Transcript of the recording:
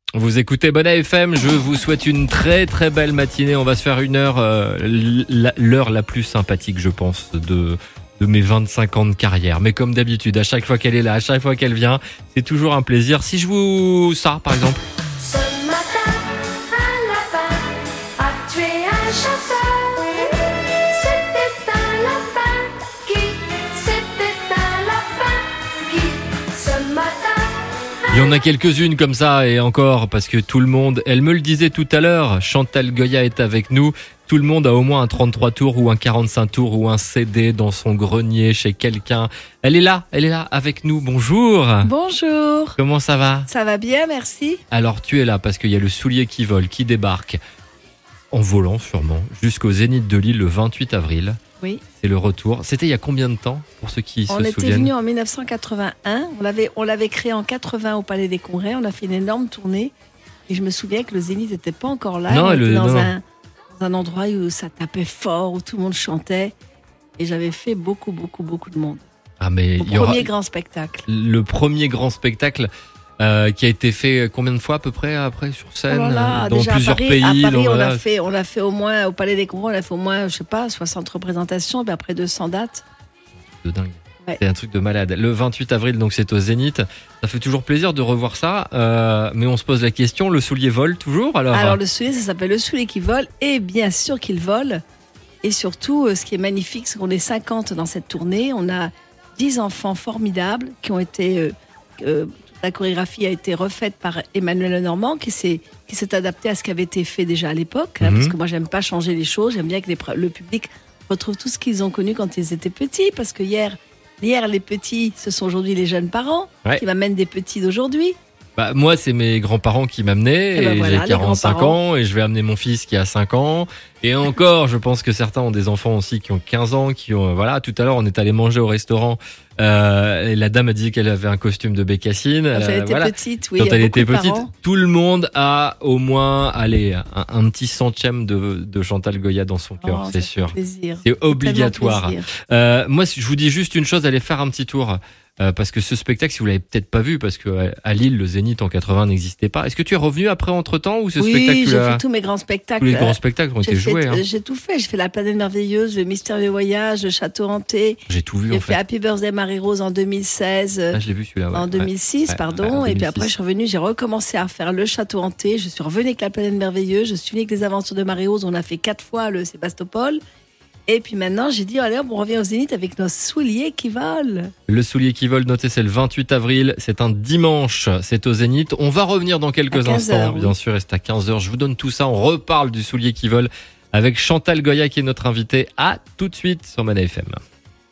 Vous écoutez Bonne FM, je vous souhaite une très très belle matinée. On va se faire une heure, l'heure la plus sympathique, je pense, de mes 25 ans de carrière. Mais comme d'habitude, à chaque fois qu'elle est là, à chaque fois qu'elle vient, c'est toujours un plaisir. Si je vous... ça, par exemple. Ce matin, un lapin a tué un chasseur. C'était un lapin qui, ce matin... Il y en a quelques-unes comme ça et encore parce que tout le monde, elle me le disait tout à l'heure, Chantal Goya est avec nous. Tout le monde a au moins un 33 tours ou un 45 tours ou un CD dans son grenier chez quelqu'un. Elle est là avec nous. Bonjour. Bonjour. Comment ça va ? Ça va bien, merci. Alors tu es là parce qu'il y a le soulier qui vole, qui débarque en volant sûrement jusqu'au Zénith de Lille le 28 avril. Oui. C'est le retour. C'était il y a combien de temps pour ceux qui se On était souviennent ? venu en 1981. On l'avait créé en 80 au Palais des Congrès. On a fait une énorme tournée. Et je me souviens que le Zénith n'était pas encore là. Non, on était dans non. un endroit où ça tapait fort, où tout le monde chantait. Et j'avais fait beaucoup de monde. Ah mais Au il y aura premier grand spectacle. le premier grand spectacle qui a été fait combien de fois à peu près après sur scène Oh là là, dans déjà plusieurs à Paris, pays. À Paris, donc on voilà. a fait au moins, au Palais des Congrès, on a fait au moins, je sais pas, 60 représentations, puis après 200 dates. De dingue. Ouais. C'est un truc de malade. Le 28 avril, donc c'est au Zénith. Ça fait toujours plaisir de revoir ça. Mais on se pose la question, le soulier vole toujours Alors le soulier, ça s'appelle le soulier qui vole, et bien sûr qu'il vole. Et surtout, ce qui est magnifique, c'est qu'on est 50 dans cette tournée. On a 10 enfants formidables qui ont été... la chorégraphie a été refaite par Emmanuel Lenormand, qui s'est adapté à ce qui avait été fait déjà à l'époque. Parce que moi, j'aime pas changer les choses. J'aime bien que le public retrouve tout ce qu'ils ont connu quand ils étaient petits. Parce que hier les petits, ce sont aujourd'hui les jeunes parents qui m'amènent des petits d'aujourd'hui. Bah, moi, c'est mes grands-parents qui m'amenaient. Et ben voilà, j'ai 45 les grands-parents. ans et je vais amener mon fils qui a 5 ans. Et encore, je pense que certains ont des enfants aussi qui ont 15 ans, qui ont, voilà, tout à l'heure, on est allé manger au restaurant. Et la dame a dit qu'elle avait un costume de bécassine. Quand elle était voilà. petite, oui. Quand il y a elle beaucoup était de petite, parents. tout le monde a au moins, un petit centième de Chantal Goya dans son cœur, Oh, c'est ça fait sûr. plaisir. C'est Tellement obligatoire. plaisir. Moi, je vous dis juste une chose, allez faire un petit tour. Parce que ce spectacle, si vous l'avez peut-être pas vu, parce que à Lille, le Zénith en 80 n'existait pas. Est-ce que tu es revenu après entre-temps ou ce spectacle Oui, tu j'ai l'as- fait tous mes grands spectacles. tous les grands spectacles ont été joués. Hein. J'ai tout fait. J'ai fait La Planète Merveilleuse, Le Mystérieux Voyage, Le Château Hanté. J'ai tout vu J'ai en fait fait. Happy Birthday Marie-Rose en 2016. Ah, je l'ai vu celui-là. Ouais. En 2006, Ouais, pardon. ouais, Et puis 2006. après, je suis revenue, j'ai recommencé à faire Le Château Hanté. Je suis revenue avec La Planète Merveilleuse. Je suis venue avec Les Aventures de Marie-Rose. On a fait 4 fois le Sébastopol. Et puis maintenant, j'ai dit, allez, on revient au Zénith avec nos souliers qui volent. Le soulier qui vole, notez, c'est le 28 avril. C'est un dimanche. C'est au Zénith. On va revenir dans quelques À 15 instants. heures, Bien oui. sûr, et c'est à 15h. Je vous donne tout ça. On reparle du soulier qui vole avec Chantal Goya qui est notre invitée. À tout de suite sur Mana FM.